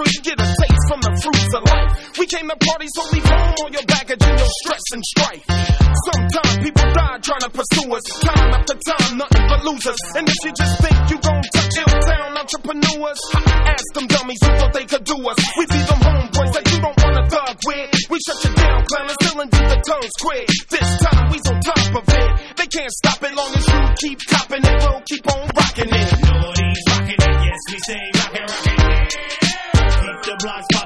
street, get a taste from the fruits of life. We came to party, so leave home all your baggage and your stress and strife. Sometimes people die trying to pursue us. Time after time, nothing but losers. And if you just think you gon' touch ill-town entrepreneurs, ask them dummies who thought they could do us. We be them homeboys that you don't wanna thug with. We shut you down, clown, and still and the tongues quick. This time we's on top of it. They can't stop it long as you keep copping it. We'll keep on rocking it. Nobody's rocking it, yes we say rockin', rockin'. Keep the blocks